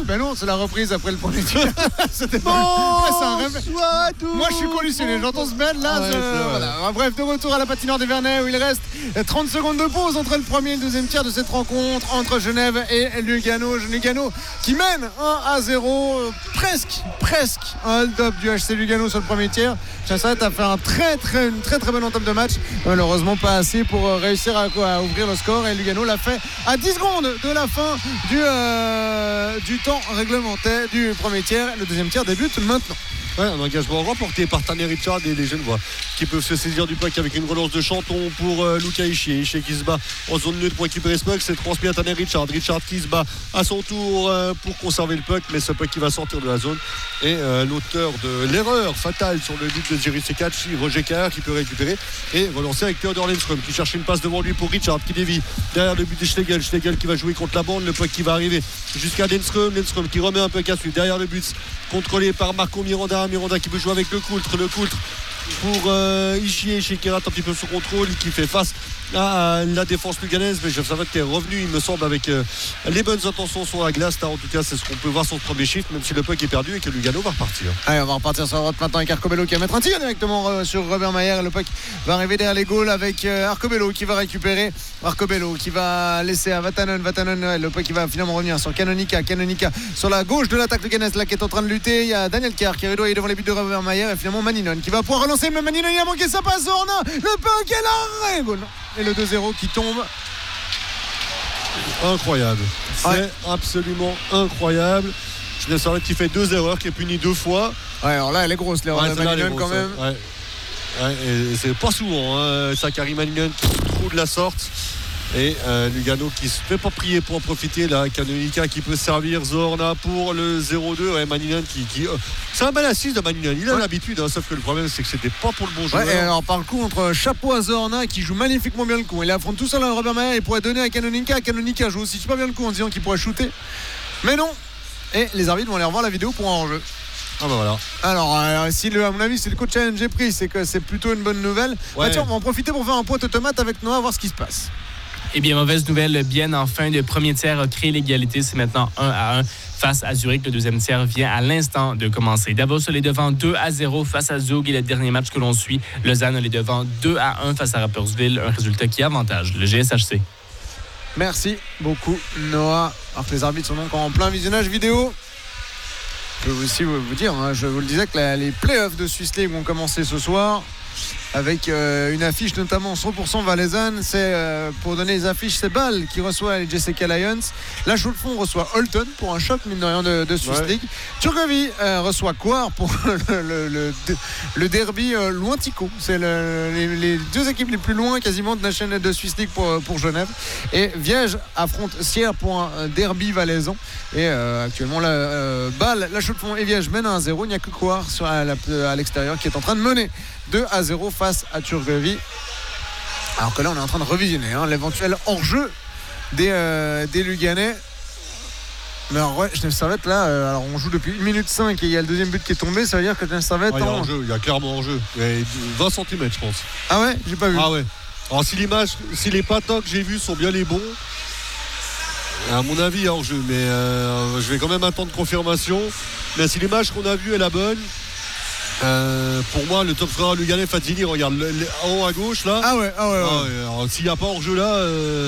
Ben non, c'est la reprise après le premier tir. C'était Bon, c'est un rêve. Moi je suis conditionné, j'entends ce bel là. Voilà. Bref, de retour à la patinoire des Vernets où il reste 30 secondes de pause entre le premier et le deuxième tiers de cette rencontre entre Genève et Lugano. Lugano qui mène 1-0, presque un hold-up du HC Lugano sur le premier tiers. Chassat a fait une très bonne entame de match. Malheureusement pas assez pour réussir à ouvrir le score, et Lugano l'a fait à 10 secondes de la fin du temps réglementaire du premier tiers. Le deuxième tiers débute maintenant. Ouais, un engagement remporté par Tanner Richard et les Genevois qui peuvent se saisir du puck avec une relance de Chanton pour Luca Ishii. Ishii qui se bat en zone neutre pour récupérer ce puck. C'est transmis à Tanner Richard. Richard qui se bat à son tour pour conserver le puck, mais ce puck qui va sortir de la zone. Et l'auteur de l'erreur fatale sur le but de Jerry Sekachi, Roger Carr, qui peut récupérer et relancer avec Theodor Lindström qui cherche une passe devant lui pour Richard qui dévie derrière le but de Schlegel. Schlegel qui va jouer contre la bande. Le puck qui va arriver jusqu'à Lindström. Lindström qui remet un puck à suivre derrière le but, contrôlé par Marco Miranda qui peut jouer avec le Coultre pour Ishii qui rate un petit peu son contrôle, qui fait face à la défense luganaise, mais Jeff Savat qui est revenu, il me semble, avec les bonnes intentions sur la glace. Là, en tout cas, c'est ce qu'on peut voir sur le premier shift, même si le puck est perdu et que Lugano va repartir. Allez, on va repartir sur la droite maintenant avec Arcobello qui va mettre un tir directement sur Robert Mayer. Le puck va arriver derrière les goals avec Arcobello qui va récupérer. Arcobello qui va laisser à Vatanen. Le puck qui va finalement revenir sur Canonica sur la gauche de l'attaque luganaise là qui est en train de lutter. Il y a Daniel Kerr qui est rideau devant les buts de Robert Mayer, et finalement Maninon qui va pouvoir relancer, mais Maninon il a manqué sa passe. Zorna, le puck est là, goal. Et le 2-0 qui tombe. Incroyable. C'est absolument incroyable. Genève Servette qui fait 2 erreurs, qui est puni 2 fois. Ouais, alors là elle est grosse l'erreur de Maninon quand même. Ouais, et c'est pas souvent Sakari Maninon qui se trouve de la sorte. Et Lugano qui se fait pas prier pour en profiter là. Canonica qui peut servir Zorna pour le 0-2. Ouais, Maninon qui c'est un bel assist de Maninon. Il a l'habitude, sauf que le problème c'est que c'était pas pour le bon joueur. Et alors par contre, chapeau à Zorna qui joue magnifiquement bien le coup. Il affronte tout seul à Robert Mayer. Il pourrait donner à Canonica. Canonica joue aussi super bien le coup en disant qu'il pourrait shooter. Mais non. Et les arbitres vont aller revoir la vidéo pour un hors-jeu. Ah bah voilà. Alors à mon avis, si le coach challenge est pris, c'est que c'est plutôt une bonne nouvelle. Ouais. Tiens, on va en profiter pour faire un point automate avec Noah, voir ce qui se passe. Eh bien, mauvaise nouvelle, Bienne en fin de premier tiers a créé l'égalité. C'est maintenant 1-1 face à Zurich. Le deuxième tiers vient à l'instant de commencer. Davos est devant 2-0 face à Zug, et le dernier match que l'on suit, Lausanne est devant 2-1 face à Rapperswil. Un résultat qui avantage le GSHC. Merci beaucoup Noah. Alors que les arbitres sont donc en plein visionnage vidéo. Je peux aussi vous dire, je vous le disais, que les playoffs de Swiss League vont commencer ce soir. Avec une affiche notamment 100% valaisanne. C'est pour donner les affiches, c'est Bâle qui reçoit les JCK Lions. La Chaux-de-Fonds reçoit Holton pour un choc mine de rien de Swiss League. Turgovie reçoit Coire pour le derby Loin-Tico. C'est les deux équipes les plus loin quasiment de National de Swiss League pour Genève. Et Viège affronte Sierre pour un derby valaisan. Et actuellement Bâle, la Chaux-de-Fonds et Viège mènent 1-0. Il n'y a que Coire à l'extérieur qui est en train de mener 2-0 face à Turgovie. Alors que là on est en train de revisionner l'éventuel hors-jeu des Luganais. Mais alors Genève Servette là, alors on joue depuis 1 minute 5 et il y a le deuxième but qui est tombé. Ça veut dire que Genève Servette il y a clairement hors-jeu. Il y a 20 cm je pense. Ah ouais, j'ai pas vu. Ah ouais. Alors si les patins que j'ai vus sont bien les bons, à mon avis hors-jeu, mais je vais quand même attendre confirmation. Mais si l'image qu'on a vue est la bonne, pour moi le top scorer luganais Fazzini, regarde en haut à gauche là. Ah ouais. Alors, s'il n'y a pas hors-jeu là,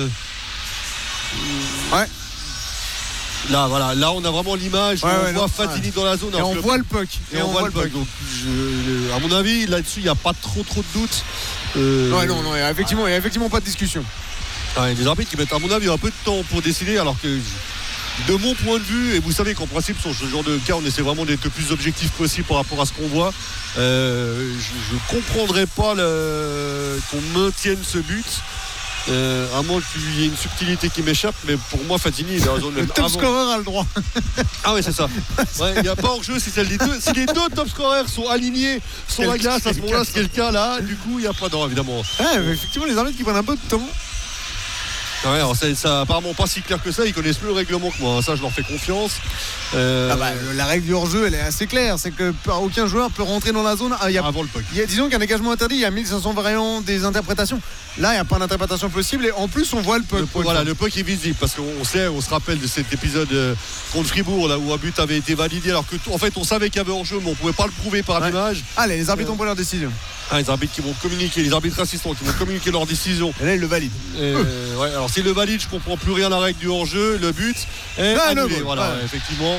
ouais. Là voilà, là on a vraiment l'image, on voit Fazzini dans la zone et on voit le puck. Et on voit le puck. Donc à mon avis là-dessus il n'y a pas trop de doute. Non, il y a effectivement pas de discussion. Les arbitres qui mettent à mon avis un peu de temps pour décider, alors que de mon point de vue, et vous savez qu'en principe sur ce genre de cas on essaie vraiment d'être le plus objectif possible par rapport à ce qu'on voit, je comprendrais pas qu'on maintienne ce but, à moins qu'il y ait une subtilité qui m'échappe, mais pour moi Fazzini il est dans la zone le top scorer a le droit. Ah ouais c'est ça, il n'y a pas hors-jeu si les deux top scorers sont alignés sur la glace, à ce moment-là c'est le cas là, du coup il n'y a pas d'or évidemment. Mais effectivement les arbitres qui prennent un peu de temps. Ouais, alors ça apparemment pas si clair que ça, ils connaissent mieux le règlement que moi, ça je leur fais confiance. La règle du hors-jeu elle est assez claire, c'est que aucun joueur peut rentrer dans la zone avant le puck. Disons qu'un dégagement interdit, il y a 1500 variantes des interprétations. Là, il n'y a pas d'interprétation possible et en plus, on voit le puck. Le puck est visible parce qu'on se rappelle de cet épisode contre Fribourg là où un but avait été validé alors que en fait on savait qu'il y avait hors-jeu mais on ne pouvait pas le prouver par l'image. Allez, les arbitres ont pris leur décision. Les arbitres qui vont communiquer, les arbitres assistants qui vont communiquer leur décision. Et là, ils le valident. Alors s'ils le valident, je comprends plus rien à la règle du hors-jeu. Le but est annulé. Effectivement,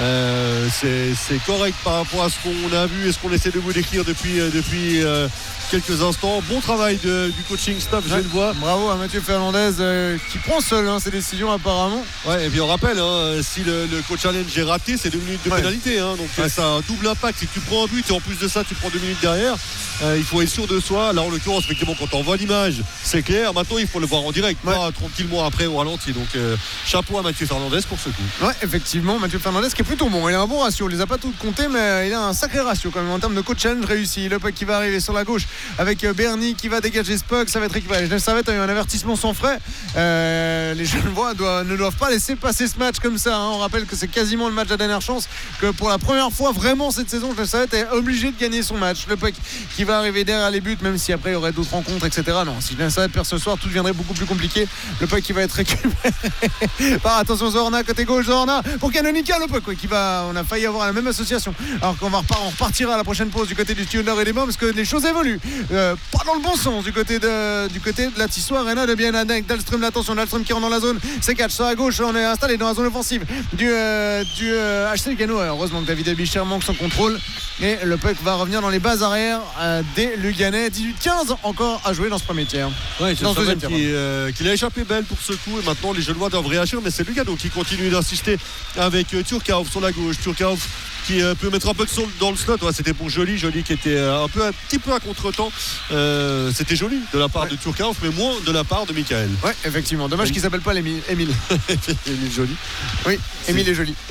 c'est correct par rapport à ce qu'on a vu et ce qu'on essaie de vous décrire depuis quelques instants. Bon travail du coaching staff, je le vois. Bravo à Mathieu Fernandez qui prend seul ses décisions apparemment. Et puis on rappelle, si le coach challenge est raté, c'est 2 minutes de pénalité. Donc ça a un double impact. Si tu prends un but et en plus de ça, tu prends 2 minutes derrière, il faut être sûr de soi. Là, en l'occurrence, effectivement, quand on voit l'image, c'est clair. Maintenant, il faut le voir en direct, pas tranquillement après au ralenti. Donc chapeau à Mathieu Fernandez pour ce coup. Ouais, effectivement, Mathieu Fernandez qui est plutôt bon. Il a un bon ratio. On les a pas toutes comptés, mais il a un sacré ratio quand même en termes de coach challenge réussi. Le puck qui va arriver sur la gauche avec Berny qui va dégager ce puck, ça va être récupéré. Genève Servette a eu un avertissement sans frais. Les Genevois ne doivent pas laisser passer ce match comme ça. On rappelle que c'est quasiment le match de la dernière chance, que pour la première fois vraiment cette saison, Genève Servette est obligé de gagner son match. Le puck qui va arriver derrière les buts, même si après il y aurait d'autres rencontres, etc. Non, si Genève Servette perd ce soir, tout deviendrait beaucoup plus compliqué. Le puck qui va être récupéré par attention Zorna côté gauche, Zorna pour Canonica, le puck qui va, on a failli avoir la même association. Alors qu'on on repartira à la prochaine pause du côté du Studio Nord et des Bains parce que les choses évoluent. Pas dans le bon sens du côté de la Tissot Arena de bien avec Dahlström, l'attention Dahlström qui rentre dans la zone, c'est catch sur la gauche, on est installé dans la zone offensive du HC Lugano. Heureusement que David Abichir manque son contrôle et le puck va revenir dans les bases arrières des Luganais. 18-15 encore à jouer dans ce premier tiers. C'est dans ce deuxième tiers qu'il a échappé belle pour ce coup et maintenant les Genevois doivent réagir, mais c'est Lugano qui continue d'insister avec Turcauf sur la gauche. Turcauf qui peut mettre un peu dans le slot. C'était pour Joly qui était un petit peu à contre-temps. C'était joli de la part de Turcauf, mais moins de la part de Michael. Ouais, effectivement. Dommage qu'il s'appelle pas Émile. Émile Joly. Oui, Émile est joli.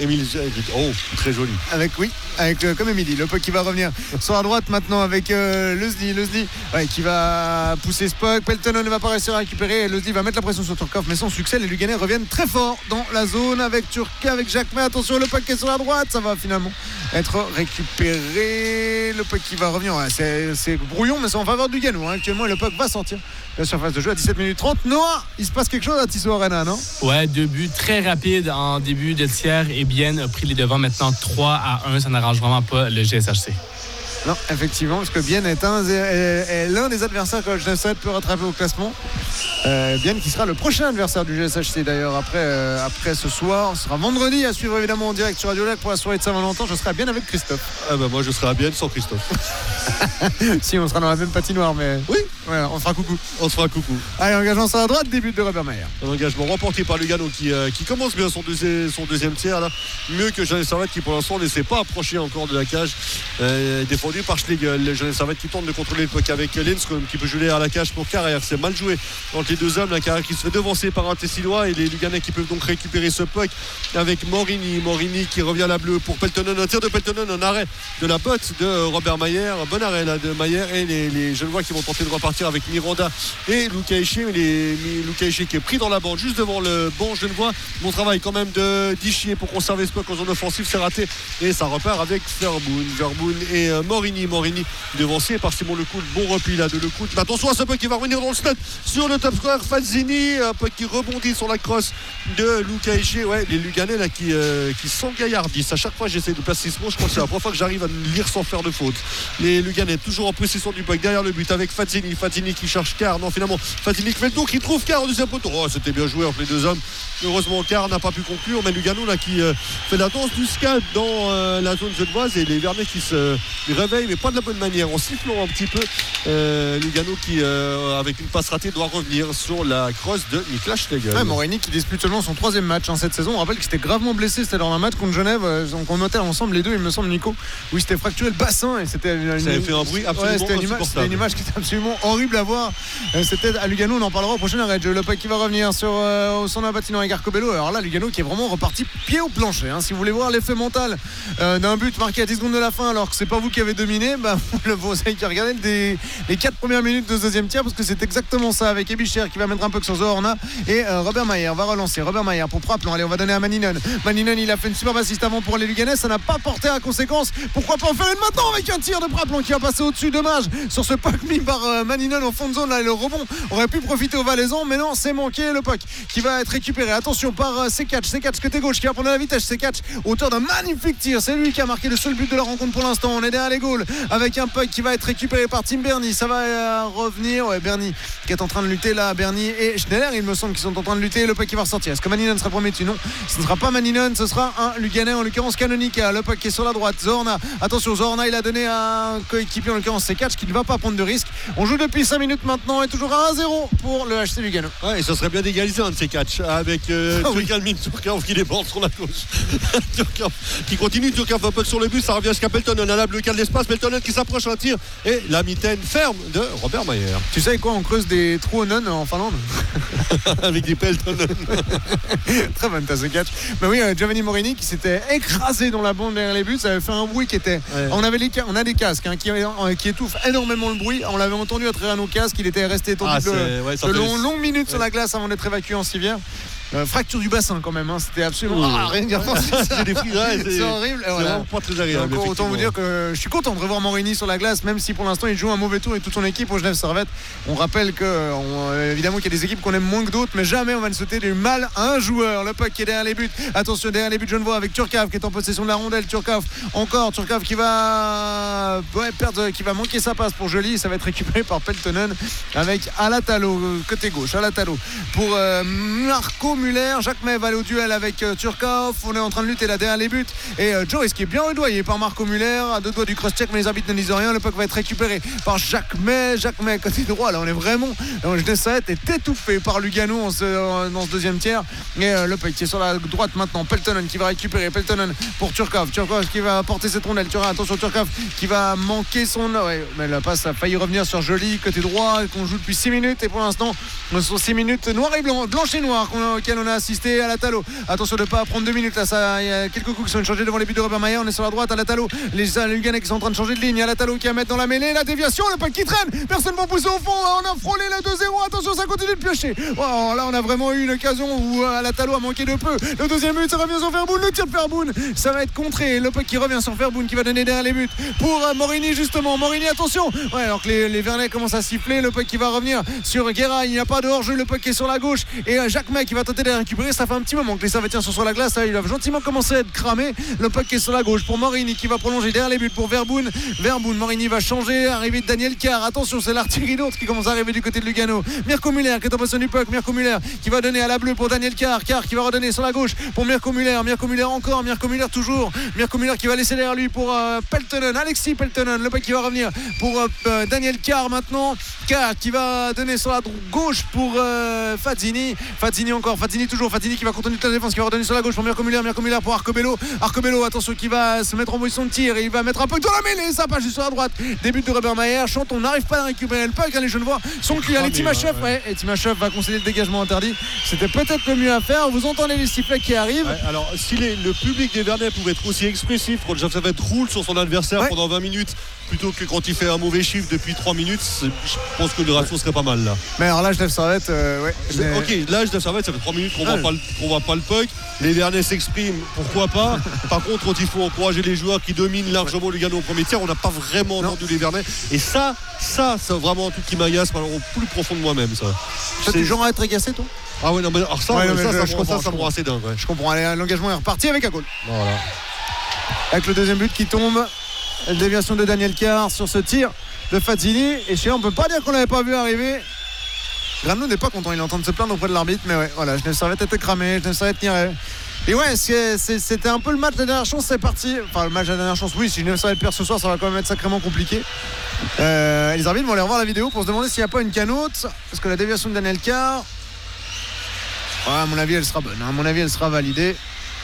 Très joli. Avec comme Émilie. Le puck qui va revenir sur la droite maintenant avec Leslie qui va pousser ce puck. Peltonen ne va pas réussir à récupérer. Leslie va mettre la pression sur Turcauf, mais sans succès. Les Luganais reviennent très fort dans la zone avec avec Jacques. Mais attention, le puck qui est sur la droite, ça va finalement être récupéré. Le puck qui va revenir, c'est brouillon, mais c'est en faveur du Lugano. Actuellement, le puck va sortir de la surface de jeu à 17 minutes 30. Noah, il se passe quelque chose à Tissot Arena, non? Ouais, 2 buts très rapides en début de tiers et Bienne a pris les devants maintenant 3-1. Ça n'arrange vraiment pas le GSHC. Non, effectivement, parce que Bienne est l'un des adversaires que le GSHC peut rattraper au classement. Bienne qui sera le prochain adversaire du GSHC d'ailleurs après ce soir. Ce sera vendredi à suivre évidemment en direct sur Radio Lac pour la soirée de Saint-Valentin. Je serai à Bienne avec Christophe. Moi je serai à Bienne sans Christophe. Si, on sera dans la même patinoire, mais oui, voilà, on fera coucou. Allez, engagement sur la droite, début de Robert Mayer. Un engagement remporté par Lugano qui commence bien son deuxième tiers là. Mieux que Genève Servette qui pour l'instant ne s'est pas approché encore de la cage. Défendu par Schlegel. Genève Servette qui tente de contrôler le puck avec Lindström qui peut jouer à la cage pour Carrère. C'est mal joué entre les deux hommes. La Carrère qui se fait devancer par un Tessinois et les Luganais qui peuvent donc récupérer ce puck avec Morini qui revient à la bleue pour Peltonen. Un tir de Peltonen, un arrêt de la botte de Robert Mayer. Un bon arrêt là de Mayer et les Genevois qui vont tenter de repartir avec Miranda et Luca Ishii. Mais Luca Ishii qui est pris dans la bande juste devant le banc genevois. Bon travail quand même d'Ishii pour conserver ce puck en zone offensive. C'est raté et ça repart avec Verboon et Morini devancé par Simon Lecoultre. Bon repli là de Lecoultre. Mais attention à ce puck qui va revenir dans le slot sur le top score. Fazzini, un puck qui rebondit sur la crosse de Luca Ishii. Les Luganais là qui s'engaillardissent. À chaque fois j'essaie de placer ce mot. Je crois que c'est la première fois que j'arrive à lire sans faire de faute. Les Luganais toujours en possession du puck derrière le but avec Fazzini qui cherche Carr. Non, finalement Fazzini qui fait le tour, qui trouve Carr au deuxième poteau. C'était bien joué entre les deux hommes. Heureusement Carr n'a pas pu conclure, mais Lugano là qui fait la danse du scalp dans la zone genevoise et les Vernets qui se réveillent mais pas de la bonne manière en sifflant un petit peu. Lugano qui avec une passe ratée doit revenir sur la crosse de Niklas Schlegel. Morini qui dispute seulement son 3e match cette saison. On rappelle qu'il s'était gravement blessé, c'était dans un match contre Genève, donc on notait ensemble les deux, il me semble, Nico, où il s'était fracturé le bassin et c'était ça avait fait un bruit absolument insupportable. C'était une image qui était absolument horrible à voir. C'était à Lugano, on en parlera au prochain arrêt. Le puck qui va revenir sur au centre de la patinoire avec Arcobello. Alors là, Lugano qui est vraiment reparti pied au plancher. Si vous voulez voir l'effet mental d'un but marqué à 10 secondes de la fin, alors que c'est pas vous qui avez dominé, vous avez qu'à regarder les 4 premières minutes de ce deuxième tiers, parce que c'est exactement ça avec Ebicher qui va mettre un peu sur Zohorna et Robert Mayer va relancer. Robert Mayer pour Praplon. Allez, on va donner à Maninen. Maninen, il a fait une super assiste avant pour les Luganais, ça n'a pas porté à conséquence. Pourquoi pas en faire une maintenant avec un tir de Praplon qui va passer au-dessus. Dommage sur ce puck mis par Maninen. Maninon en fond de zone. Là, le rebond aurait pu profiter aux Valaisans, mais non, c'est manqué. Le puck qui va être récupéré. Attention par Sekac côté gauche qui va prendre la vitesse. Sekac, auteur d'un magnifique tir. C'est lui qui a marqué le seul but de la rencontre pour l'instant. On est derrière les goals avec un puck qui va être récupéré par Tim Berny. Ça va revenir. Ouais, Berny qui est en train de lutter là. Berny et Schneider, il me semble qu'ils sont en train de lutter. Le puck qui va ressortir. Est-ce que Maninon sera premier dessus? Non, ce ne sera pas Maninon, ce sera un Luganais, en l'occurrence Canonica. Le puck qui est sur la droite. Zorna, attention, Zorna, il a donné à un coéquipier, en l'occurrence Sekac, qui ne va pas prendre de risque. On joue depuis 5 minutes maintenant et toujours à 1-0 pour le HC Lugano. Ouais, et ça serait bien d'égaliser un de ces catchs avec Turkov qui déborde sur la gauche. Turkov qui continue. Turkov un peu sur le but. Ça revient jusqu'à Peltonen. On a le cas de l'espace. Peltonen qui s'approche un tir et la mitaine ferme de Robert Mayer. Tu sais quoi, on creuse des trous au non en Finlande avec des Peltonen. Très bonne tasse de catch. Mais oui, Giovanni Morini qui s'était écrasé dans la bande derrière les buts. Ça avait fait un bruit qui était. Ouais. On a des casques qui étouffent énormément le bruit. On l'avait entendu à travers nos casques. Il était resté étendu de longues minutes sur la glace avant d'être évacué en civière. Fracture du bassin quand même, hein. C'était absolument rien dire. C'est des c'est horrible. C'est vraiment pas très agréable. Donc, autant vous dire que je suis content de revoir Morini sur la glace, même si pour l'instant il joue un mauvais tour et toute son équipe au Genève Servette. On rappelle que évidemment qu'il y a des équipes qu'on aime moins que d'autres, mais jamais on va ne sauter du mal à un joueur. Le puck qui est derrière les buts. Attention derrière les buts, je ne vois avec Turkov qui est en possession de la rondelle. Turkov qui va perdre, qui va manquer sa passe pour Joly. Ça va être récupéré par Peltonen avec Alatalo côté gauche. Alatalo pour Marco Muller. Jacques May va aller au duel avec Turkov. On est en train de lutter là derrière les buts. Et Joris qui est bien redoyé par Marco Muller à 2 doigts du cross-check, mais les arbitres ne disent rien. Le puck va être récupéré par Jacques May. Jacques May côté droit. Là, on est vraiment. Genève Servette est étouffé par Lugano dans ce deuxième tiers. Et le puck qui est sur la droite maintenant. Peltonen qui va récupérer. Peltonen pour Turkov. Turkov qui va porter cette rondelle. Attention, Turkov qui va manquer son. Ouais, mais la passe a failli revenir sur Joly côté droit qu'on joue depuis 6 minutes. Et pour l'instant, ce sont 6 minutes noir et blanc, blanche et noir auquel on a assisté. À la Talo, attention de ne pas prendre 2 minutes là, il y a quelques coups qui sont changés devant les buts de Robert Mayer. On est sur la droite. À la Talo, les Luganais qui sont en train de changer de ligne. À la Talo qui va mettre dans la mêlée la déviation, le puck qui traîne, personne ne va pousser au fond. On a frôlé la 2-0, attention, ça continue de piocher. Wow, là on a vraiment eu une occasion où à la Talo a manqué de peu. Le deuxième but, ça revient sur Verboon, le tir de Verboon, ça va être contré. Le puck qui revient sur Verboon qui va donner derrière les buts pour Morini justement. Morini, attention, ouais, alors que les Vernets commencent à siffler. Le puck qui va revenir sur Guerra, il n'y a pas de hors-jeu. Le puck qui est sur la gauche et Jacques May qui va tenter de les récupérer. Ça fait un petit moment que les Servettiens sont sur la glace. Là, il a gentiment commencé à être cramé. Le puck qui est sur la gauche pour Morini qui va prolonger derrière les buts pour Verboon. Morini va changer. Arrivée de Daniel Carr. Attention, c'est l'artillerie d'autres qui commence à arriver du côté de Lugano. Mirko Muller qui est en possession du puck. Mirko Muller qui va donner à la bleue pour Daniel Carr. Carr qui va redonner sur la gauche pour Mirko Muller. Mirko Muller encore. Mirko Muller toujours. Mirko Muller qui va laisser derrière lui pour Peltonen. Alexis Peltonen. Le puck qui va revenir pour Daniel Carr maintenant. Carr qui va donner sur la gauche pour Fazzini. Fazzini encore. Fazzini toujours. Fazzini qui va continuer la défense, qui va redonner sur la gauche pour Mirko Muller pour Arcobello, attention, qui va se mettre en position de tir et il va mettre un peu dans la mêlée, ça passe juste sur la droite. Début de Robert Mayer, on n'arrive pas à récupérer le puck, les Genevois sont clients. Timachev et Timachev va concéder le dégagement interdit. C'était peut-être le mieux à faire. Vous entendez les sifflets qui arrivent. Ouais, alors si le public des Vernets pouvait être aussi expressif quand Genève Servette roule sur son adversaire pendant 20 minutes plutôt que quand il fait un mauvais chiffre depuis 3 minutes, je pense que le ratio serait pas mal là. Mais alors là, Genève Servette, ok, là Genève Servette, ça fait 3 minutes qu'on voit pas le puck. Les Vernets s'expriment, pourquoi pas. Par contre, quand il faut encourager les joueurs qui dominent largement Lugano au premier tiers, on n'a pas vraiment entendu les Vernets. Et ça c'est vraiment un truc qui m'agace au plus profond de moi-même. Ça. T'es genre à être agacé, toi? Ah ouais, non, mais alors ça, ça me rend assez dingue. Ouais. Je comprends. Allez, l'engagement est reparti avec un goal. Voilà. Avec le deuxième but qui tombe. La déviation de Daniel Carr sur ce tir de Fazzini. Et chez on ne peut pas dire qu'on l'avait pas vu arriver. Grano n'est pas content, il est en train de se plaindre auprès de l'arbitre. Mais ouais, voilà, Genève Servette était cramé, Genève Servette n'irait. Et ouais, c'était un peu le match de la dernière chance, c'est parti. Enfin, le match de la dernière chance, oui, si Genève Servette perd ce soir, ça va quand même être sacrément compliqué. Les arbitres vont aller revoir la vidéo pour se demander s'il n'y a pas une canote. Parce que la déviation de Daniel Carr, ouais, à mon avis, elle sera bonne. À mon avis, elle sera validée.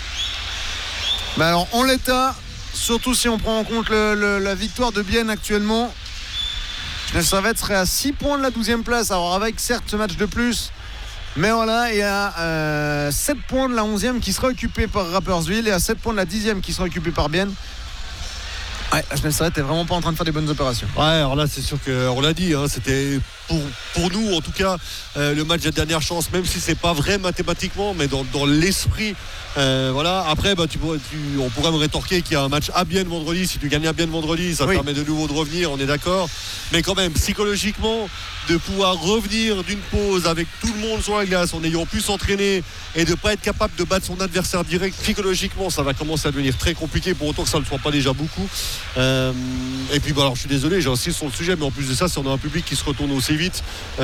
Mais alors, en l'état, surtout si on prend en compte la victoire de Bienne actuellement, Genève Servette serait à 6 points de la 12e place. Alors avec certes ce match de plus, mais voilà, et à 7 points de la 11e qui sera occupée par Rapperswil et à 7 points de la 10e qui sera occupée par Bienne. Ouais, Genève Servette est vraiment pas en train de faire des bonnes opérations. Ouais, alors là c'est sûr qu'on l'a dit, c'était pour nous en tout cas le match de dernière chance, même si c'est pas vrai mathématiquement, mais dans l'esprit. Voilà. Après, on pourrait me rétorquer qu'il y a un match à Bienne vendredi. Si tu gagnes à Bienne vendredi, ça permet de nouveau de revenir, on est d'accord. Mais quand même, psychologiquement, de pouvoir revenir d'une pause avec tout le monde sur la glace, en ayant pu s'entraîner et de ne pas être capable de battre son adversaire direct, psychologiquement, ça va commencer à devenir très compliqué, pour autant que ça ne le soit pas déjà beaucoup. Et puis, alors, je suis désolé, j'insiste sur le sujet, mais en plus de ça, si on a un public qui se retourne aussi vite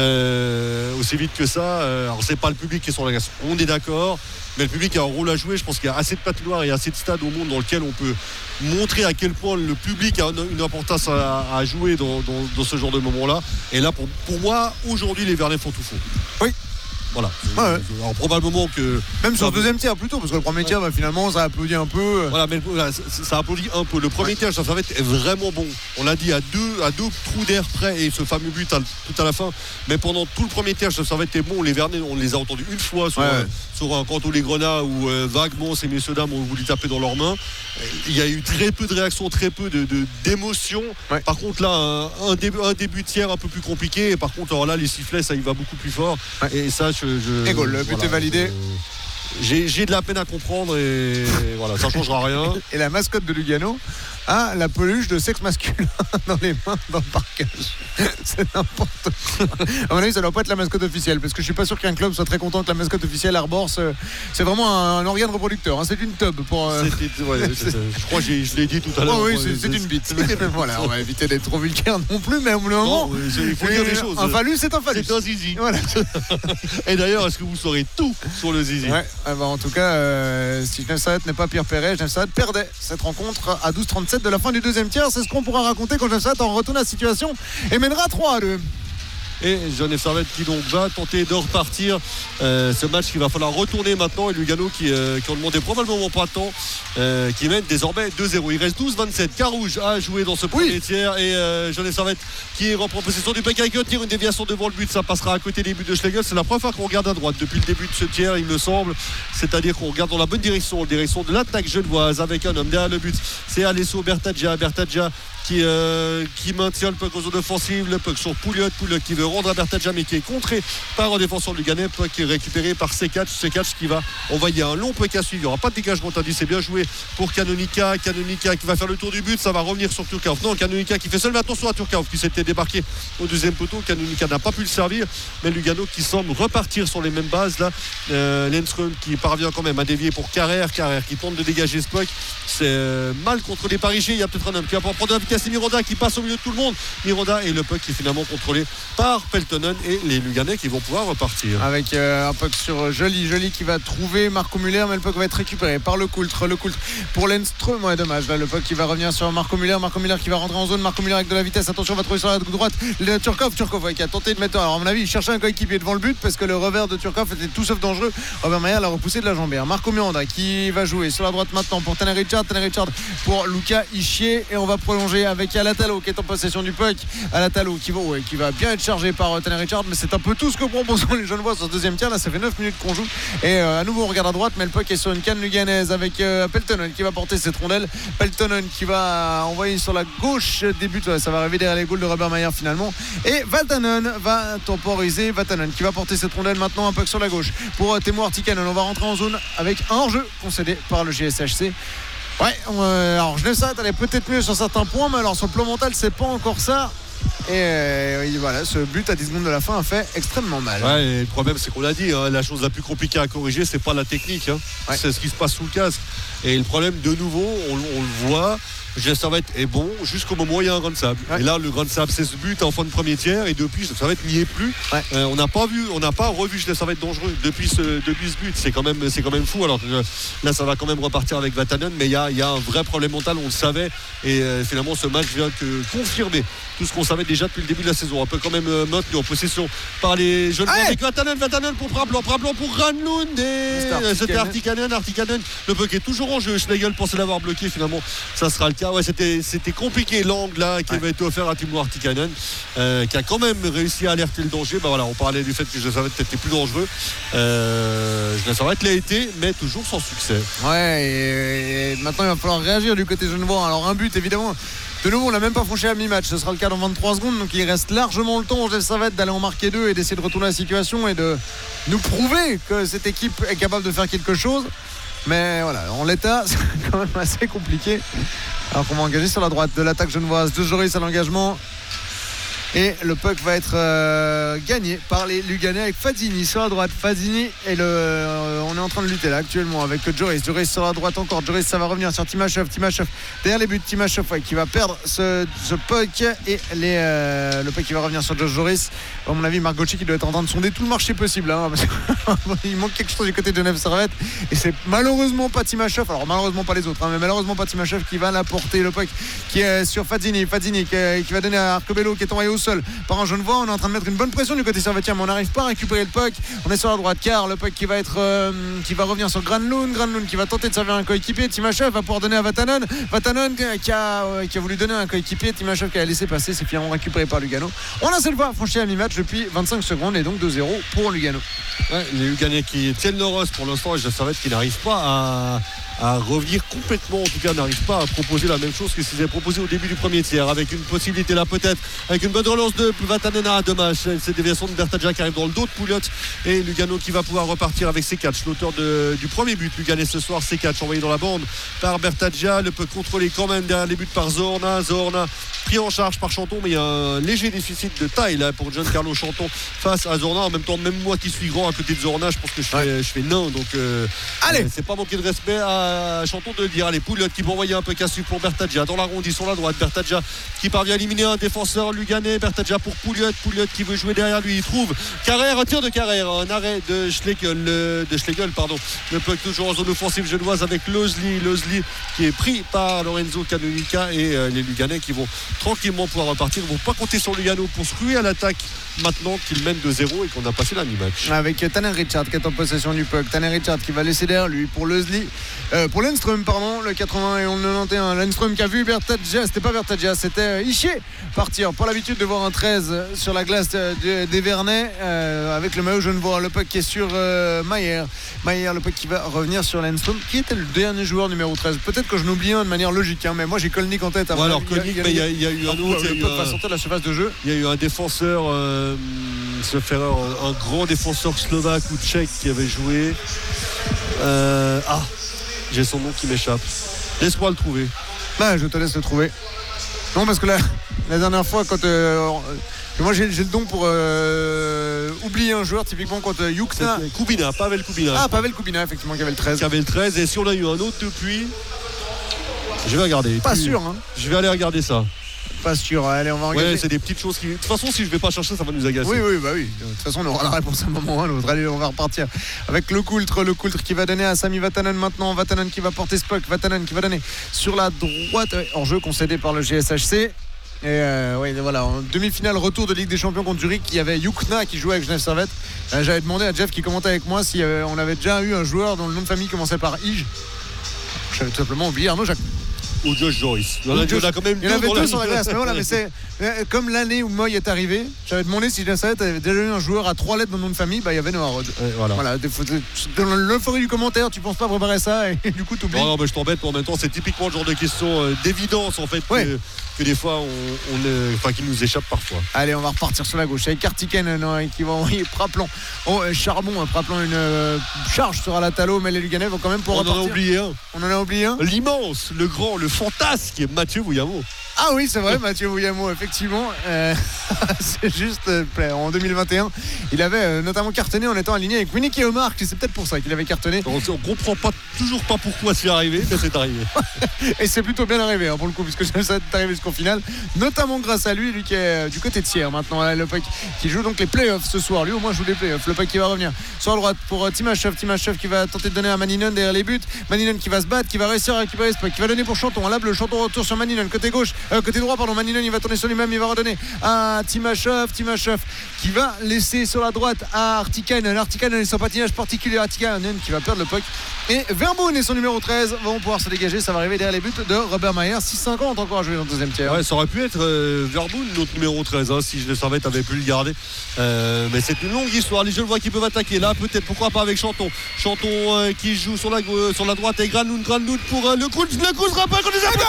que ça, alors c'est pas le public qui est sur la glace, on est d'accord. Mais le public a un rôle à jouer. Je pense qu'il y a assez de patinoires et assez de stades au monde dans lequel on peut montrer à quel point le public a une importance à jouer dans ce genre de moment-là. Et là, pour moi, aujourd'hui, les Vernets font tout faux. Oui. Voilà. Ouais. Alors probablement que même sur le deuxième tiers plutôt, parce que le premier tiers finalement ça applaudit un peu. Voilà, mais ça applaudit un peu. Le premier tiers, ça va être vraiment bon. On l'a dit à deux trous d'air près et ce fameux but tout à la fin. Mais pendant tout le premier tiers, ça va être bon. Les Vernets, on les a entendus une fois sur un Canto les Grenats où vaguement ces messieurs dames ont voulu taper dans leurs mains. Il y a eu très peu de réactions, très peu d'émotions. Ouais. Par contre là, un début de tiers un peu plus compliqué. Et par contre, alors là, les sifflets, ça y va beaucoup plus fort. Ouais. Et ça, et goal, le but est validé. J'ai de la peine à comprendre et voilà, ça changera rien. Et la mascotte de Lugano a la peluche de sexe masculin dans les mains, dans le parquage. C'est n'importe quoi. À mon avis, ça ne doit pas être la mascotte officielle, parce que je suis pas sûr qu'un club soit très content que la mascotte officielle arbore. C'est vraiment un organe reproducteur. Hein. C'est une tub pour. Je crois que je l'ai dit tout à l'heure. Oh oui, c'est une bite. Voilà, on va éviter d'être trop vulgaire non plus, mais au bout d'un moment, il faut dire des choses. Un phallus, c'est un phallus. C'est un zizi. Voilà. Et d'ailleurs, est-ce que vous saurez tout sur le zizi? Ouais. En tout cas, si Genève Servette n'est pas Pierre Perret, Genève Servette perdait cette rencontre à 12-37 de la fin du deuxième tiers. C'est ce qu'on pourra raconter quand Genève Servette en retourne la situation et mènera 3-2. Et Genève Servette qui donc va tenter de repartir ce match qu'il va falloir retourner maintenant, et Lugano qui ont demandé probablement pas de temps, qui mène désormais 2-0. Il reste 12-27. Carouge a joué dans ce premier tiers et Genève Servette qui reprend possession du puck avec un tir, une déviation devant le but, ça passera à côté des buts de Schlegel. C'est la première fois qu'on regarde à droite depuis le début de ce tiers, il me semble, c'est-à-dire qu'on regarde dans la bonne direction, en direction de l'attaque genevoise avec un homme derrière le but, c'est Alesso Bertaggia qui maintient le puck aux zones offensives, le puck sur Pouliot qui veut rendre à Bertaggia mais qui est contré par un défenseur luganais, puck qui est récupéré par C4 qui va envoyer un long puck à suivre. Il n'y aura pas de dégagement, t'as dit, c'est bien joué pour Canonica qui va faire le tour du but, ça va revenir sur Turcauf. Non, Canonica qui fait seulement attention à Turcauf qui s'était débarqué au deuxième poteau. Canonica n'a pas pu le servir, mais Lugano qui semble repartir sur les mêmes bases là. Lindström qui parvient quand même à dévier pour Carrère qui tente de dégager ce puck. C'est mal contre les Parisiens. Il y a peut-être un homme qui va prendre la vitesse, c'est Miranda qui passe au milieu de tout le monde. Miranda et le puck qui est finalement contrôlé par Peltonen et les Luganais qui vont pouvoir repartir. Avec un puck sur Joly qui va trouver Marco Müller, mais le puck va être récupéré par le Coultre pour Lindström. Ouais, dommage. Là, le puck qui va revenir sur Marco Müller qui va rentrer en zone. Marco Müller avec de la vitesse. Attention, on va trouver sur la droite Turcauf qui a tenté de mettre. Alors, à mon avis, il cherchait un coéquipier devant le but parce que le revers de Turcauf était tout sauf dangereux. Robert Mayer l'a repoussé de la jambière. Marco Miranda qui va jouer sur la droite maintenant pour Tanner Richard pour Luca Ischier, et on va prolonger avec Alatalo qui est en possession du puck. Alatalo qui va bien être chargé par Tanner Richard, mais c'est un peu tout ce que proposent les Genevois sur ce deuxième tiers. Là, ça fait 9 minutes qu'on joue et à nouveau on regarde à droite, mais le puck est sur une canne luganaise avec Peltonen qui va porter cette rondelle. Peltonen qui va envoyer sur la gauche des buts. Ça va arriver derrière les goals de Robert Mayer finalement, et Vatanen va temporiser. Vatanen qui va porter cette rondelle maintenant, un puck sur la gauche pour Teemu Artikainen. On va rentrer en zone avec un hors-jeu concédé par le GSHC. Ouais, alors Genève Servette allait peut-être mieux sur certains points, mais alors sur le plan mental c'est pas encore ça. Et voilà, ce but à 10 secondes de la fin a fait extrêmement mal. Ouais, et le problème c'est qu'on l'a dit, la chose la plus compliquée à corriger, c'est pas la technique, ouais. C'est ce qui se passe sous le casque. Et le problème, de nouveau, on le voit, Genève Servette est bon jusqu'au moment où il y a un grain de sable. Ouais. Et là, le grain de sable, c'est ce but en fin de premier tiers, et depuis, Genève Servette n'y est plus. Ouais. On n'a pas revu Genève Servette dangereux depuis ce but. C'est quand même fou. Alors là, ça va quand même repartir avec Vatanen, mais il y a un vrai problème mental, on le savait. Et finalement, ce match vient que confirmer tout ce qu'on savait déjà depuis le début de la saison. On peut quand même maintenir en possession par les jeunes avec Vatanen pour Prablan pour Ranlund, et c'était Artikanen. Le puck est toujours en jeu. Schlegel pensait l'avoir bloqué, finalement ça sera le cas. c'était compliqué l'angle là qui avait été offert à Timo Artikainen, qui a quand même réussi à alerter le danger. On parlait du fait que Genesaret était plus dangereux. Genesaret l'a été, mais toujours sans succès. Et maintenant il va falloir réagir du côté genevois. Alors un but évidemment. De nouveau, on n'a même pas franchi à mi-match. Ce sera le cas dans 23 secondes. Donc il reste largement le temps au Genesaret d'aller en marquer 2 et d'essayer de retourner la situation et de nous prouver que cette équipe est capable de faire quelque chose. Mais voilà, en l'état, c'est quand même assez compliqué. Alors qu'on va engager sur la droite de l'attaque genevoise de Joris à l'engagement. Et le puck va être gagné par les Luganais avec Fazzini sur la droite. Fazzini et on est en train de lutter là actuellement avec Joris. Joris sur la droite encore. Joris, ça va revenir sur Timashov. Timashov derrière les buts. Timashov qui va perdre ce puck et le puck qui va revenir sur Josh Joris. À mon avis, Marc Gauthier qui doit être en train de sonder tout le marché possible hein, parce qu'il manque quelque chose du côté de Genève Servette et c'est malheureusement pas Timashov. Alors malheureusement pas les autres, hein, mais malheureusement pas Timashov qui va l'apporter. Le puck qui est sur Fazzini. Fazzini qui va donner à Arcobello qui est envoyé au sol par un genevois. On est en train de mettre une bonne pression du côté servetien mais on n'arrive pas à récupérer le puck. On est sur la droite car le puck qui va revenir sur Granlund qui va tenter de servir un coéquipier. Timashov va pouvoir donner à Vatanen qui a voulu donner un coéquipier. Timashov qui a laissé passer, c'est finalement récupéré par Lugano. On a cette fois franchi à mi-match depuis 25 secondes et donc 2-0 pour Lugano. Les Luganais qui tiennent leur os pour l'instant et je savais qu'ils n'arrivent pas à revenir complètement, en tout cas n'arrive pas à proposer la même chose que ce qu'ils avaient proposé au début du premier tiers, avec une possibilité là peut-être, avec une bonne relance de Vatanena. Dommage, cette déviation de Bertadja qui arrive dans le dos de Pouliot et Lugano qui va pouvoir repartir avec ses catchs. L'auteur du premier but Luganais ce soir, ses catchs envoyés dans la bande par Bertadja, le peut contrôler quand même derrière les buts par Zorna pris en charge par Chanton, mais il y a un léger déficit de taille là pour Giancarlo Chanton face à Zorna. En même temps, même moi qui suis grand à côté de Zorna, je pense que je fais nain, donc allez, c'est pas manquer de respect à Chanton de le dire. Allez, Pouliot qui peut envoyer un peu cassé pour Bertadja dans l'arrondissement la droite. Bertadja qui parvient à éliminer un défenseur luganais. Bertadja pour Pouliot qui veut jouer derrière lui, il trouve Carrère, un tir de Carrère, un arrêt de Schlegel, le puck toujours en zone offensive genevoise avec Lozli qui est pris par Lorenzo Canonica et les Luganais qui vont tranquillement pouvoir repartir. Ils ne vont pas compter sur Lugano pour se ruer à l'attaque maintenant qu'il mène de 0 et qu'on a passé la mi-match. Avec Tanner Richard qui est en possession du puck. Tanner Richard qui va laisser derrière lui pour Lozli, pour Lundström le 80 et on le 91. Lundström qui a vu Bertadja, c'était pas Bertadja, c'était Ischier partir. Pas l'habitude de voir un 13 sur la glace des Vernets avec le maillot genevois. Le puck qui est sur Mayer, le puck qui va revenir sur Lundström qui était le dernier joueur numéro 13. Peut-être que je n'oublie un de manière logique hein, mais moi j'ai Kolnik en tête. Alors Kolnik, mais il y a eu un autre, le puck va sortir de la surface de jeu. Il y a eu un défenseur un grand défenseur slovaque ou tchèque qui avait joué j'ai son nom qui m'échappe, laisse-moi le trouver. Je te laisse le trouver. Non parce que la dernière fois quand moi j'ai le don pour oublier un joueur typiquement quand Yukna Pavel Kubina. Pavel Kubina effectivement qui avait le 13 et si on a eu un autre depuis, je vais regarder. Pas sûr hein. Je vais aller regarder ça. Pas sûr, allez on va regarder. Ouais, c'est des petites choses qui. De toute façon, si je vais pas chercher, ça va nous agacer. Oui. De toute façon, on aura la réponse à un moment ou à l'autre. Allez, on va repartir avec le Coultre qui va donner à Sami Vatanen maintenant. Vatanen qui va porter ce puck. Vatanen qui va donner sur la droite. Hors jeu concédé par le GSHC. Et voilà, en demi-finale retour de Ligue des Champions contre Zurich, il y avait Yukna qui jouait avec Genève Servette. J'avais demandé à Jeff qui commentait avec moi si on avait déjà eu un joueur dont le nom de famille commençait par Ige. J'avais tout simplement oublié Arnaud Jacques. Ou Josh Joris. Il y en a quand même il y en avait deux sur la glace. Mais voilà, mais c'est comme l'année où Moy est arrivé. J'avais demandé si Genève Servette avait déjà eu un joueur à 3 lettres dans le nom de famille. Il y avait Noah Rod. Voilà. Dans l'euphorie du commentaire, tu penses pas préparer ça et du coup tu oublies. Non, mais je t'embête. Mais en même temps, c'est typiquement le genre de question d'évidence en fait que des fois qui nous échappe parfois. Allez, on va repartir sur la gauche avec Kartiken qui va envoyer Praplon au charbon. Praplon une charge sur Alatalo, mais les Luganais vont quand même pouvoir repartir. On en a oublié un. L'immense, le grand, le fantasque Mathieu Vouillamo. Ah oui, c'est vrai, Mathieu Vouillamo, effectivement. C'est juste, en 2021, il avait notamment cartonné en étant aligné avec Winnick et Omar. C'est peut-être pour ça qu'il avait cartonné. On comprend toujours pas pourquoi c'est arrivé, mais c'est arrivé. Et c'est plutôt bien arrivé pour le coup, puisque ça est arrivé jusqu'au final, notamment grâce à lui qui est du côté de Sierre maintenant. Le puck qui joue donc les playoffs ce soir. Lui au moins joue les playoffs. Le puck qui va revenir sur la droite pour Timashov qui va tenter de donner à Maninen derrière les buts. Maninen qui va se battre, qui va réussir à récupérer ce puck, qui va donner pour Chanton. Là, le Chanton retour sur Maninen côté gauche côté droit, pardon, Mannion il va tourner sur lui-même, il va redonner à Timashov qui va laisser sur la droite à Artikainen et son patinage particulier, Artikainen qui va perdre le puck, et Verboen et son numéro 13 vont pouvoir se dégager. Ça va arriver derrière les buts de Robert Mayer. 6,50 encore à jouer dans le deuxième tiers. Ouais, ça aurait pu être Verboen, notre numéro 13, hein, si je le savais, t'avais pu le garder, mais c'est une longue histoire. Les Genevois qui peuvent attaquer là, peut-être, pourquoi pas avec Chanton qui joue sur la droite, et Granlund pour le coup sera pas contre les attaques.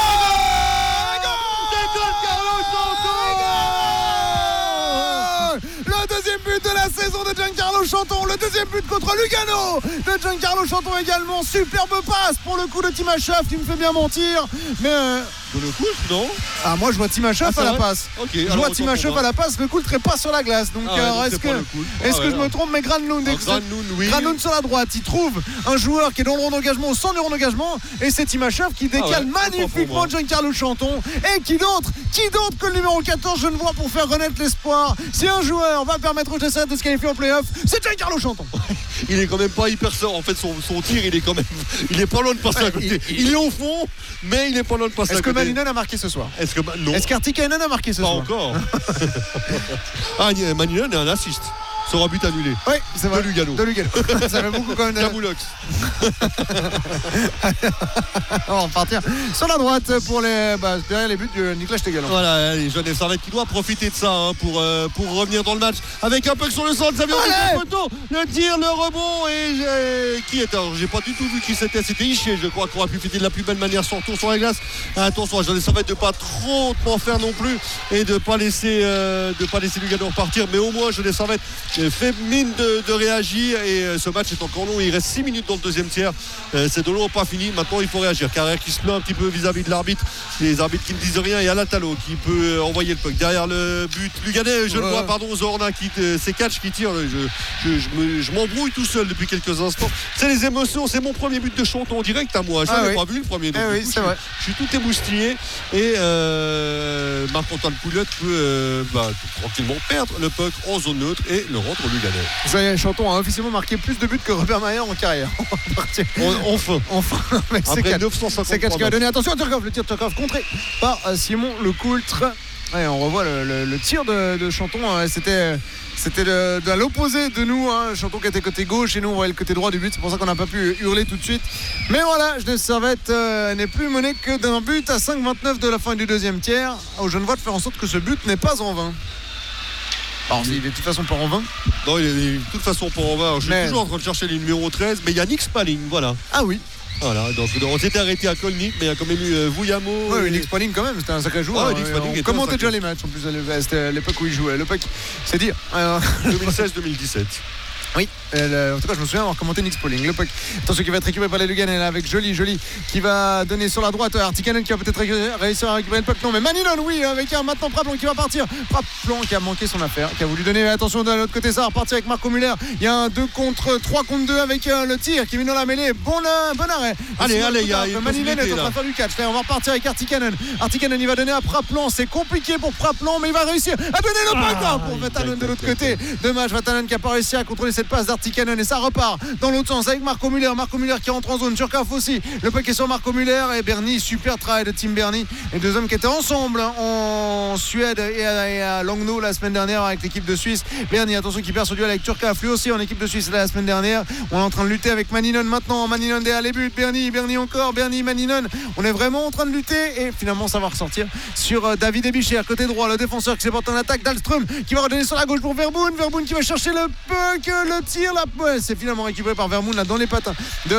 Le deuxième but de la saison de Giancarlo Chanton, le deuxième but contre Lugano de Giancarlo Chanton également. Superbe passe pour le coup de Timashov qui me fait bien mentir, mais le coup, non. Ah, moi je vois Timashov à la passe. Okay, je vois Timashov à la passe, le coup ne pas sur la glace. Donc, est-ce que je me trompe? Mais Granlund, oui. Granlund sur la droite, il trouve un joueur qui est dans le rond d'engagement au centre du rond d'engagement, et c'est Timashov qui décale magnifiquement Giancarlo Chanton. Et qui d'autre que le numéro 14 Genevois pour faire renaître l'espoir? Si un joueur va permettre au GC de se qualifier en play-off, c'est Giancarlo Chanton. Il est quand même pas hyper fort. En fait, son tir, il est pas loin de passer à côté. Il est au fond, mais il est pas loin de passer à côté. Est-ce que Mannion a marqué ce soir? Non. Est-ce qu'Artikainen a marqué ce soir? Pas encore. Mannion a un assist sur un but annulé. Oui, c'est vrai. De Lugano. Ça fait beaucoup quand même. Camoulox. On va repartir sur la droite pour derrière les buts de Niklas Stegeland. Voilà, les jeunes Servette qui doit profiter de ça pour revenir dans le match avec un puck sur le centre. Ça vient de photo, le tir, le rebond, et qui est, alors j'ai pas du tout vu qui c'était Ischier, je crois, qu'on aurait pu fêter de la plus belle manière son tour sur la glace. Attention, les Servette de pas trop en faire non plus, et de pas laisser Lugano repartir, mais au moins les Servette fait mine de réagir, et ce match est encore long. Il reste 6 minutes dans le deuxième tiers, c'est de l'eau pas fini. Maintenant il faut réagir. Carrière qui se plaint un petit peu vis-à-vis de l'arbitre, les arbitres qui ne disent rien, et Alatalo qui peut envoyer le puck derrière le but Luganais. Je le vois, Zorna qui c'est Catch qui tire. Je m'embrouille tout seul depuis quelques instants. C'est les émotions, c'est mon premier but de Chanton en direct à moi. Je n'avais pas vu le premier, donc c'est vrai. Je suis tout émoustillé, et Marc-Antoine Pouliot peut tranquillement perdre le puck en zone neutre et le rendre Luganais. Ça y est, Chanton a officiellement marqué plus de buts que Robert Mayer en carrière. Enfin, après 950. C'est Catch qui a donné. Attention à Turkov, le tir de Turkov contré par Simon Lecoultre. Ouais, on revoit le tir de Chanton. C'était à l'opposé de nous, hein. Chanton qui était côté gauche et nous on voyait le côté droit du but. C'est pour ça qu'on n'a pas pu hurler tout de suite. Mais voilà, Genève Servette n'est plus mené que d'un but à 5,29 de la fin du deuxième tiers. Aux Genevois de faire en sorte que ce but n'est pas en vain. Alors, il est de toute façon pas en vain. Non, il est de toute façon pas en vain. Je suis toujours en train de chercher les numéros 13, mais il y a Nick Spalling, voilà. Ah oui. Voilà, donc on s'était arrêté à Kolnik, mais il y a quand même eu Vouillamo. Oui, Nick Spalling quand même, c'était un sacré joueur. On commentait déjà les matchs, en plus, c'était l'époque où il jouait. L'époque, c'est dire. 2016-2017. Oui, en tout cas je me souviens avoir commenté Nick Spalling. Attention qui va être récupéré par les Luganais là, avec Joly qui va donner sur la droite. Artikainen qui va peut-être réussir à récupérer le puck. Non, mais Mannion, oui, avec maintenant Praplon qui va partir. Praplon qui a manqué son affaire, qui a voulu donner. Attention de l'autre côté, ça va repartir avec Marco Müller. Il y a un 3 contre 2 avec le tir qui vient dans la mêlée. Bon arrêt. Allez, il y a une Mannion est en train de faire du catch. Là, on va repartir avec Artikainen. Artikainen il va donner à Praplon. C'est compliqué pour Praplon, mais il va réussir à donner le puck pour Vatanen de l'autre côté. Dommage, Vatanen qui n'a pas réussi à contrôler cette passe d'Artikainen, et ça repart dans l'autre sens avec Marco Müller qui rentre en zone. Turkov aussi, le puck est sur Marco Müller et Bernie. Super travail de Tim Bernie, les deux hommes qui étaient ensemble en Suède et à Langnau la semaine dernière avec l'équipe de Suisse. Bernie, attention, qui perd ce duel avec Turkov, lui aussi en équipe de Suisse la semaine dernière. On est en train de lutter avec Mannion maintenant. Mannion derrière les buts, Bernie encore, Mannion. On est vraiment en train de lutter, et finalement ça va ressortir sur David Ebicher côté droit, le défenseur qui s'est porté en attaque. Dahlström qui va redonner sur la gauche pour Verboen qui va chercher le puck, le tir là. Ouais, c'est finalement récupéré par Vermoen là dans les patins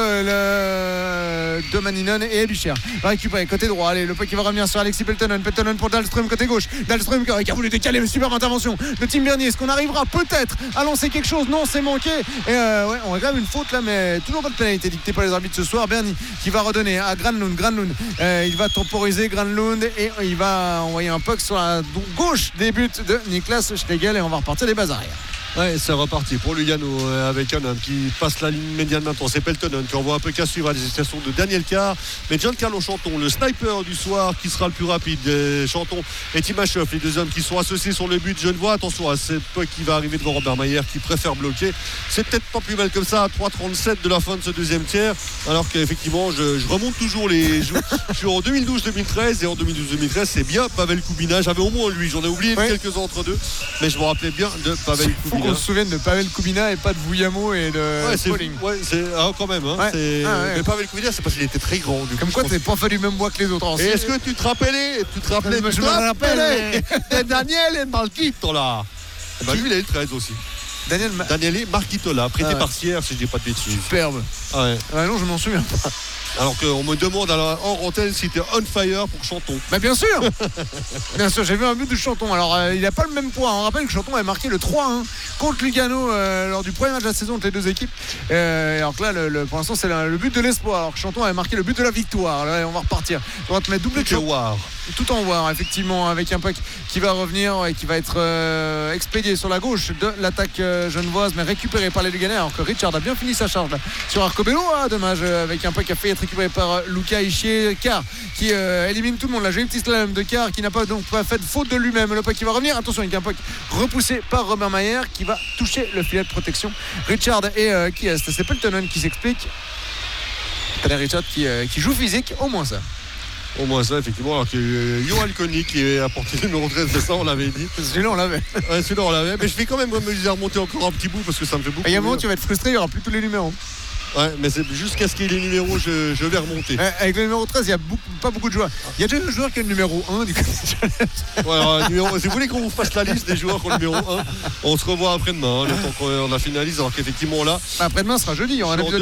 de Mannion, et Ebicher va récupérer côté droit. Allez, le puck qui va revenir sur Alexis Peltonen pour Dahlström côté gauche. Dahlström qui a voulu décaler, mais superbe intervention de Tim Bernier. Est-ce qu'on arrivera peut-être à lancer quelque chose? Non, c'est manqué. Et on a quand même une faute là, mais toujours pas de pénalité dictée par les arbitres ce soir. Bernie qui va redonner à Granlund. Il va temporiser Granlund et il va envoyer un puck sur la gauche des buts de Niklas Schlegel, et on va repartir des bases arrière. Ouais, c'est reparti pour Lugano avec un homme qui passe la ligne médiane maintenant. C'est Peltonen qui envoie un peu qu'à suivre à la destination de Daniel Carr. Mais Giancarlo Chanton, le sniper du soir, qui sera le plus rapide. Chanton et Timashov, les deux hommes qui sont associés sur le but. Genevois, attention à cette puck qui va arriver devant Robert Mayer qui préfère bloquer. C'est peut-être pas plus mal comme ça à 3,37 de la fin de ce deuxième tiers. Alors qu'effectivement, je remonte toujours les jours. Je suis en 2012-2013 et en 2012-2013, c'est bien Pavel Kubina. J'avais au moins lui, j'en ai oublié quelques-uns entre deux. Mais je me rappelais bien de Pavel Kubina. On se souvienne de Pavel Kubina et pas de Vujamo et de Pauling. Quand même. Hein, mais Pavel Kubina, c'est parce qu'il était très grand. Comme quoi, t'es pas fait du même bois que les autres. Et est-ce que tu te rappelais Je me rappelle. Daniel et Marquitola. Lui, il a eu le 13 aussi. Daniel et Marquitola, prêté par Sierre, si je dis pas de bêtises. Superbe. Non, je m'en souviens pas. Alors qu'on me demande hors antenne si t'es on fire pour Chanton. Bah bien sûr. Bien sûr, j'ai vu un but de Chanton. Alors il n'a pas le même poids. On rappelle que Chanton avait marqué le 3-1 contre Lugano lors du premier match de la saison entre les deux équipes. Alors que là, pour l'instant, c'est le but de l'espoir. Alors que Chanton avait marqué le but de la victoire. Là, on va repartir. On va te mettre doublé de Chanton. Tout en war, effectivement, avec un puck qui va revenir et qui va être expédié sur la gauche de l'attaque genevoise, mais récupéré par les Luganais. Alors que Richard a bien fini sa charge là, sur Arcobello. Dommage, avec un puck qui a failli être récupéré par Luca Ischier. Carr qui élimine tout le monde. Là, j'ai une petite slalom de Carr qui n'a pas fait de faute de lui-même. Le puck qui va revenir. Attention, avec un puck repoussé par Robert Mayer qui va toucher le filet de protection. Richard et qui est-ce ? C'est Peltonen qui s'explique. Richard qui joue physique, au moins ça. Au moins ça, effectivement. Alors que Johan Koenig qui est apporté le numéro 13 de ça, on l'avait dit. Celui-là, on l'avait. Celui-là, on l'avait. Mais je vais quand même me les remonter encore un petit bout parce que ça me fait beaucoup. Il y a un moment, tu vas être frustré, il n'y aura plus tous les numéros. Ouais, mais c'est jusqu'à ce qu'il y ait les numéros, je vais remonter. Avec le numéro 13, il n'y a pas beaucoup de joueurs. Il y a déjà un joueur qui est le numéro 1 du coup. Si vous voulez qu'on vous fasse la liste des joueurs qui ont le numéro 1, on se revoit après-demain, le temps qu'on la finalise. Alors qu'effectivement là. Après-demain sera jeudi, il y aura un épisode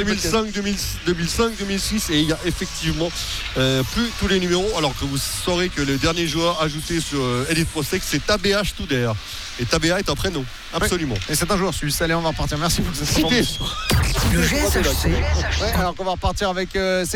2005, 2006 et il y a effectivement plus tous les numéros. Alors que vous saurez que le dernier joueur ajouté sur Elite Prospect, c'est TBH Touder. Et Tabea est un prénom, absolument. Et c'est un joueur suisse. Allez, on va repartir. Merci pour cette information. Le GSHC. Alors qu'on va repartir avec